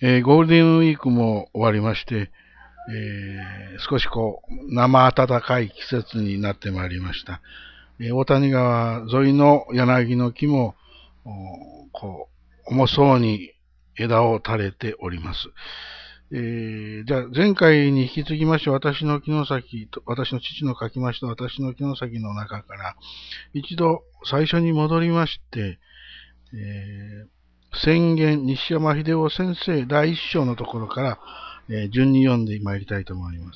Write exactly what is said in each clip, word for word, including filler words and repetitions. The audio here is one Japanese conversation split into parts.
えーゴールデンウィークも終わりまして、えー少しこう、生暖かい季節になってまいりました。えー大谷川沿いの柳の木も、おこう、重そうに枝を垂れております。えーじゃあ、前回に引き継ぎまして、私の城崎と、私の父の書きました私の城崎の中から、一度最初に戻りまして、えー宣言西山秀夫先生第一章のところから、えー順に読んでまいりたいと思います。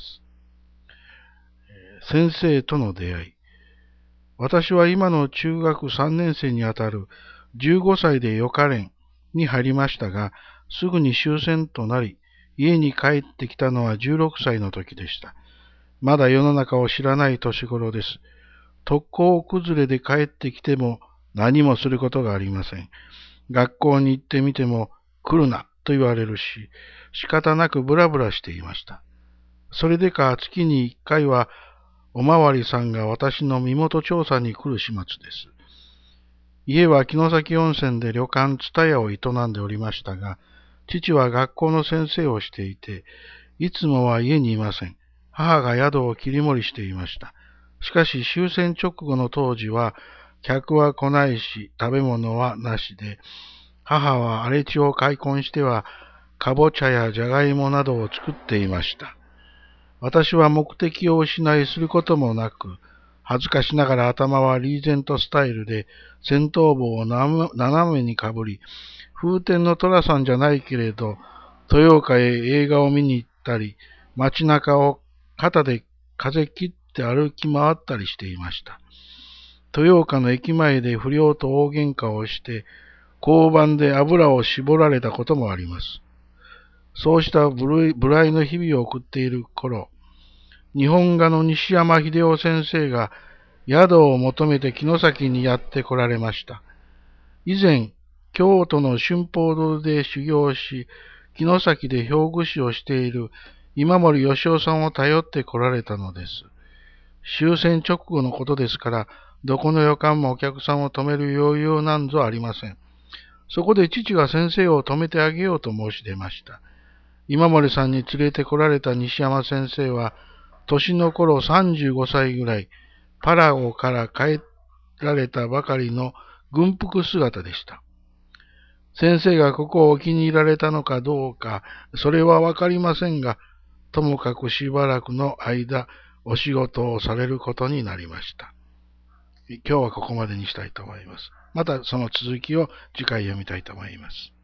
先生との出会い。私は今の中学さんねん生にあたるじゅうごさいで予科連に入りましたが、すぐに終戦となり、家に帰ってきたのはじゅうろくさいの時でした。まだ世の中を知らない年頃です。特攻崩れで帰ってきても何もすることがありません。学校に行ってみても来るなと言われるし、仕方なくブラブラしていました。それでか月にいっかいはおまわりさんが私の身元調査に来る始末です。家は城崎温泉で旅館蔦屋を営んでおりましたが、父は学校の先生をしていて、いつもは家にいません。母が宿を切り盛りしていました。しかし終戦直後の当時は、客は来ないし、食べ物はなしで、母は荒れ地を開墾しては、かぼちゃやじゃがいもなどを作っていました。私は目的を失いすることもなく、恥ずかしながら頭はリーゼントスタイルで、戦闘帽を斜めにかぶり、風天の寅さんじゃないけれど、豊岡へ映画を見に行ったり、街中を肩で風切って歩き回ったりしていました。豊岡の駅前で不良と大喧嘩をして、交番で油を絞られたこともあります。そうした無頼の日々を送っている頃、日本画の西山秀夫先生が宿を求めて城崎にやって来られました。以前、京都の春峰堂で修行し、城崎で表具師をしている今森義夫さんを頼って来られたのです。終戦直後のことですから、どこの旅館もお客さんを泊める余裕なんぞありません。そこで父が先生を泊めてあげようと申し出ました。今森さんに連れて来られた西山先生は、年の頃さんじゅうごさいぐらい、パラオから帰られたばかりの軍服姿でした。先生がここをお気に入られたのかどうか、それはわかりませんが、ともかくしばらくの間、お仕事をされることになりました。今日はここまでにしたいと思います。またその続きを次回読みたいと思います。